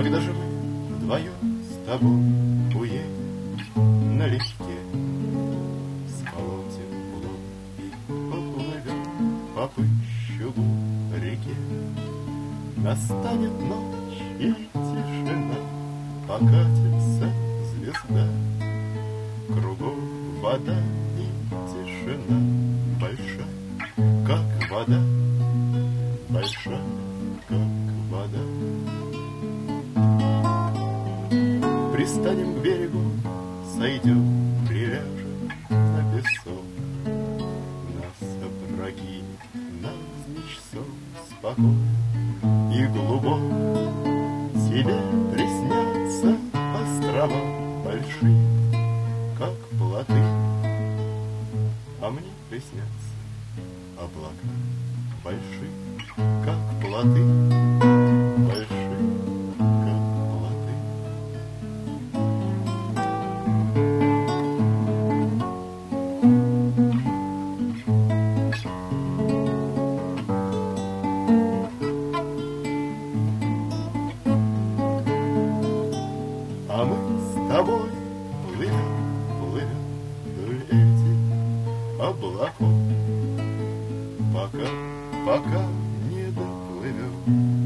Когда же мы вдвоем с тобой уедем налегке, сколотим лук и поплывем по пыщугу реке. Настанет ночь и тишина, покатится звезда, кругом вода и тишина, большая, как вода, большая, как вода. Пристанем к берегу, сойдем, приляжем на песок. Нас опрокинет навзничь сон спокойно и глубок. Тебе приснятся острова большие, как плоты, а мне приснятся облака большие, как плоты, большие, как плоты. А мы с тобой плывем вдоль этих облаков, пока не доплывем